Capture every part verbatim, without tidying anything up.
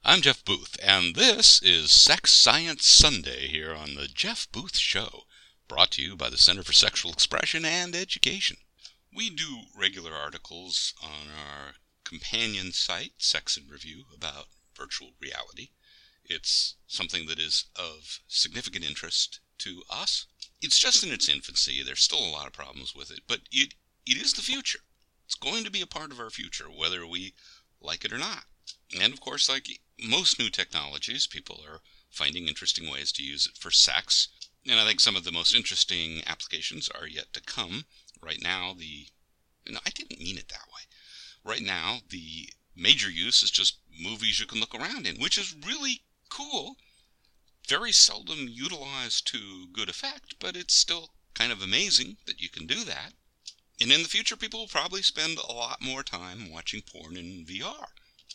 I'm Jeff Booth, and this is Sex Science Sunday here on the Jeff Booth Show, brought to you by the Center for Sexual Expression and Education. We do regular articles on our companion site, Sex and Review, about virtual reality. It's something that is of significant interest to us. It's just in its infancy. There's still a lot of problems with it, but it it is the future. It's going to be a part of our future, whether we like it or not. And of course, like most new technologies, people are finding interesting ways to use it for sex. And I think some of the most interesting applications are yet to come. Right now, the... No, I didn't mean it that way. Right now, the major use is just movies you can look around in, which is really cool. Very seldom utilized to good effect, but it's still kind of amazing that you can do that. And in the future, people will probably spend a lot more time watching porn in V R.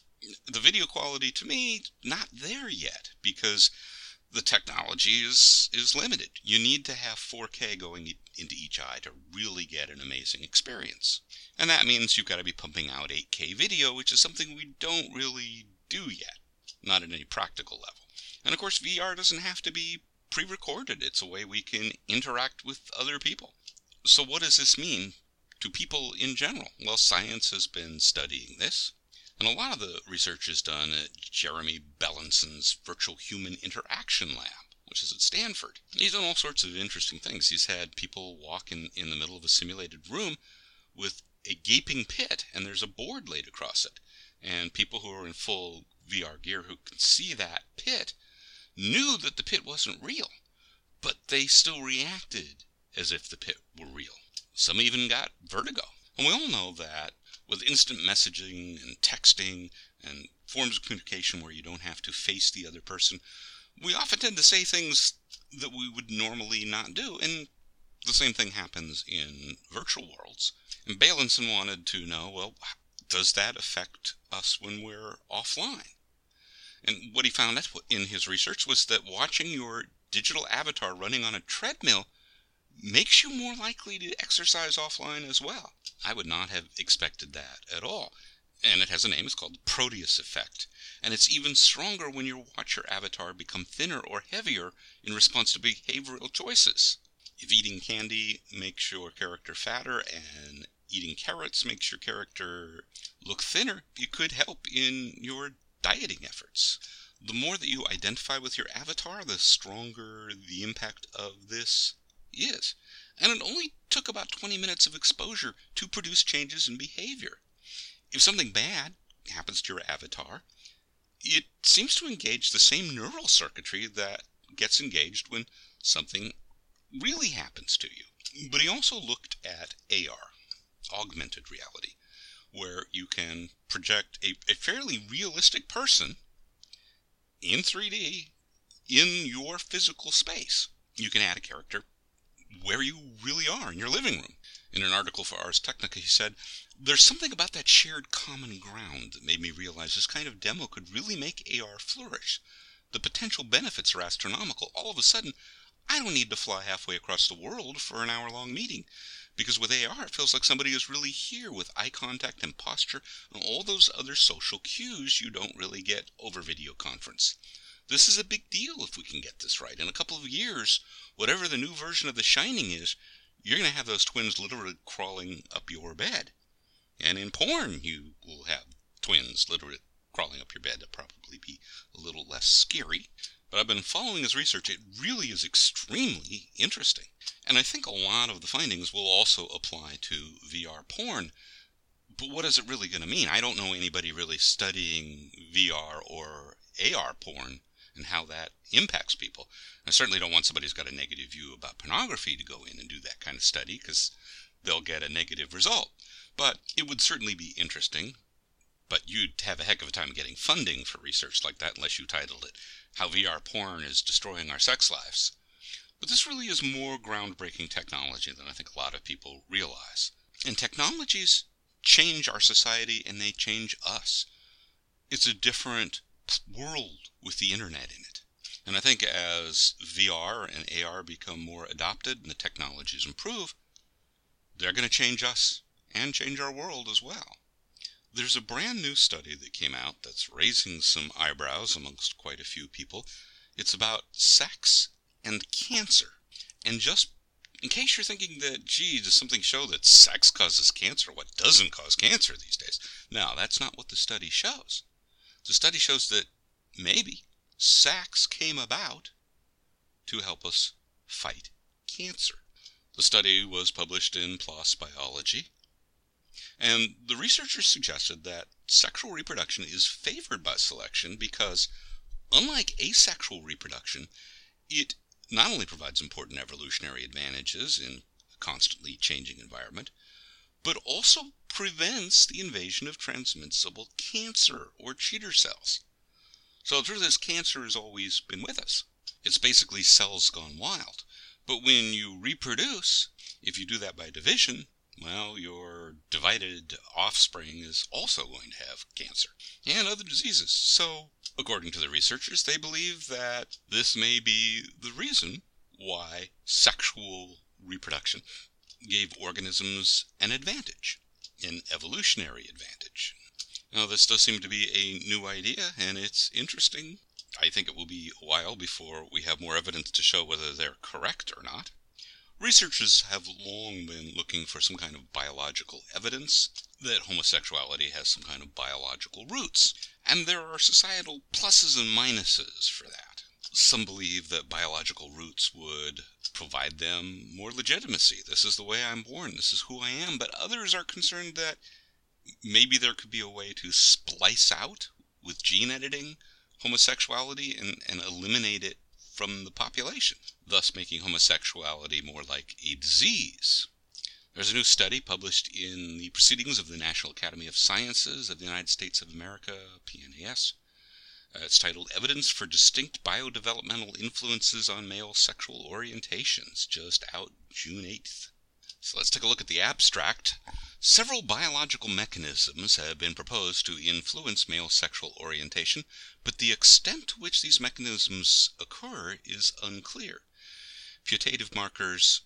The video quality, to me, not there yet, because the technology is, is limited. You need to have four K going into each eye to really get an amazing experience. And that means you've got to be pumping out eight K video, which is something we don't really do yet, not at any practical level. And of course, V R doesn't have to be pre-recorded. It's a way we can interact with other people. So what does this mean to people in general? Well, science has been studying this. And a lot of the research is done at Jeremy Bellinson's Virtual Human Interaction Lab, which is at Stanford. He's done all sorts of interesting things. He's had people walk in, in the middle of a simulated room with a gaping pit, and there's a board laid across it. And people who are in full V R gear who can see that pit knew that the pit wasn't real, but they still reacted as if the pit were real. Some even got vertigo. And we all know that with instant messaging and texting and forms of communication where you don't have to face the other person, we often tend to say things that we would normally not do, and the same thing happens in virtual worlds. And Bellinson wanted to know, well, does that affect us when we're offline? And what he found out in his research was that watching your digital avatar running on a treadmill makes you more likely to exercise offline as well. I would not have expected that at all. And it has a name. It's called the Proteus effect. And it's even stronger when you watch your avatar become thinner or heavier in response to behavioral choices. If eating candy makes your character fatter and eating carrots makes your character look thinner, it could help in your dieting efforts. The more that you identify with your avatar, the stronger the impact of this is. And it only took about twenty minutes of exposure to produce changes in behavior. If something bad happens to your avatar, it seems to engage the same neural circuitry that gets engaged when something really happens to you. But he also looked at A R, augmented reality, where you can project a, a fairly realistic person in three D in your physical space. You can add a character where you really are in your living room. In an article for Ars Technica, he said, "There's something about that shared common ground that made me realize this kind of demo could really make A R flourish. The potential benefits are astronomical. All of a sudden, I don't need to fly halfway across the world for an hour-long meeting, because with A R, it feels like somebody is really here with eye contact and posture and all those other social cues you don't really get over video conference. This is a big deal if we can get this right. In a couple of years, whatever the new version of The Shining is, you're going to have those twins literally crawling up your bed. And in porn, you will have twins literally crawling up your bed. That'll probably be a little less scary. But I've been following his research. It really is extremely interesting. And I think a lot of the findings will also apply to V R porn. But what is it really going to mean? I don't know anybody really studying V R or A R porn and how that impacts people. I certainly don't want somebody who's got a negative view about pornography to go in and do that kind of study, because they'll get a negative result. But it would certainly be interesting. But you'd have a heck of a time getting funding for research like that unless you titled it, "How V R Porn is Destroying Our Sex Lives." But this really is more groundbreaking technology than I think a lot of people realize. And technologies change our society, and they change us. It's a different world with the internet in it. And I think as V R and A R become more adopted and the technologies improve, they're going to change us and change our world as well. there's a brand new study that came out that's raising some eyebrows amongst quite a few people. It's about sex and cancer. And just in case you're thinking that, gee, does something show that sex causes cancer? What doesn't cause cancer these days? No, that's not what the study shows. The study shows that maybe sex came about to help us fight cancer. The study was published in PLOS Biology, and the researchers suggested that sexual reproduction is favored by selection because, unlike asexual reproduction, it not only provides important evolutionary advantages in a constantly changing environment, but also prevents the invasion of transmissible cancer or cheater cells. So through this, cancer has always been with us. It's basically cells gone wild. But when you reproduce, if you do that by division, well, your divided offspring is also going to have cancer and other diseases. So, according to the researchers, they believe that this may be the reason why sexual reproduction gave organisms an advantage, an evolutionary advantage. Now, this does seem to be a new idea, and it's interesting. I think it will be a while before we have more evidence to show whether they're correct or not. Researchers have long been looking for some kind of biological evidence that homosexuality has some kind of biological roots, and there are societal pluses and minuses for that. Some believe that biological roots would provide them more legitimacy. This is the way I'm born, this is who I am, but others are concerned that maybe there could be a way to splice out with gene editing homosexuality and, and eliminate it from the population, thus making homosexuality more like a disease. There's a new study published in the Proceedings of the National Academy of Sciences of the United States of America, P N A S. Uh, it's titled Evidence for Distinct Biodevelopmental Influences on Male Sexual Orientations, just out June eighth. So let's take a look at the abstract. Several biological mechanisms have been proposed to influence male sexual orientation, but the extent to which these mechanisms occur is unclear. Putative markers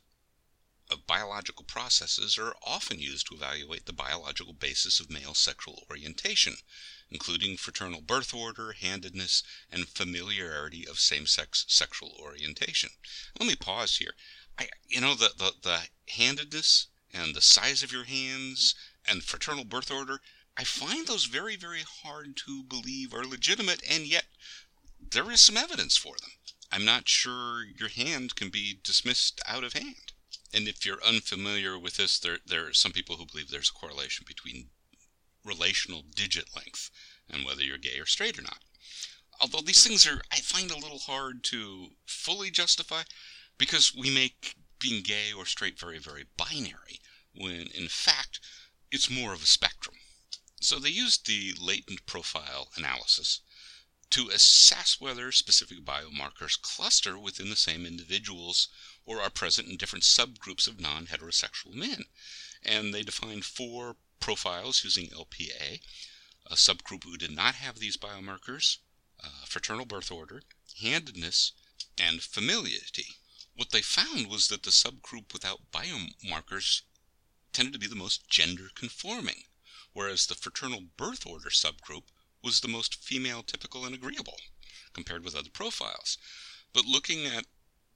of biological processes are often used to evaluate the biological basis of male sexual orientation, including fraternal birth order, handedness, and familiarity of same-sex sexual orientation. Let me pause here. I, you know, the, the, the handedness and the size of your hands and fraternal birth order, I find those very, very hard to believe are legitimate, and yet there is some evidence for them. I'm not sure your hand can be dismissed out of hand. And if you're unfamiliar with this, there, there are some people who believe there's a correlation between relational digit length and whether you're gay or straight or not. Although these things are, I find a little hard to fully justify, because we make being gay or straight very, very binary, when in fact it's more of a spectrum. So they used the latent profile analysis to assess whether specific biomarkers cluster within the same individuals or are present in different subgroups of non-heterosexual men. And they defined four profiles using L P A, a subgroup who did not have these biomarkers, uh, fraternal birth order, handedness, and familiarity. What they found was that the subgroup without biomarkers tended to be the most gender-conforming, whereas the fraternal birth order subgroup was the most female-typical and agreeable, compared with other profiles. But looking at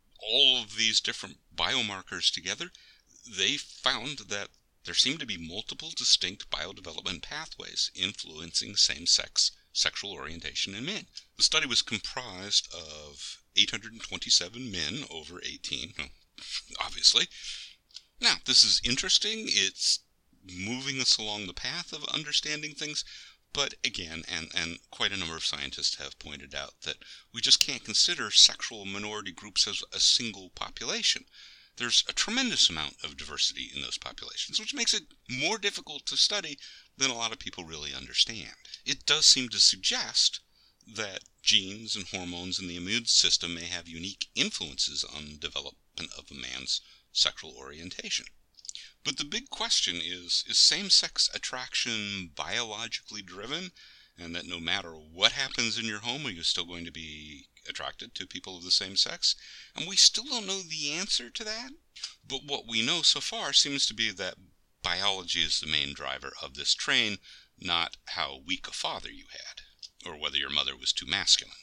all of these different biomarkers together, they found that there seemed to be multiple distinct biodevelopment pathways influencing same-sex sexual orientation in men. The study was comprised of eight hundred twenty-seven men over eighteen, well, obviously. Now, this is interesting. It's moving us along the path of understanding things, but again, and, and quite a number of scientists have pointed out that we just can't consider sexual minority groups as a single population. There's a tremendous amount of diversity in those populations, which makes it more difficult to study than a lot of people really understand. It does seem to suggest that genes and hormones in the immune system may have unique influences on the development of a man's sexual orientation. But the big question is, is same-sex attraction biologically driven, and that no matter what happens in your home, are you still going to be attracted to people of the same sex? And we still don't know the answer to that. But what we know so far seems to be that biology is the main driver of this train, not how weak a father you had, or whether your mother was too masculine.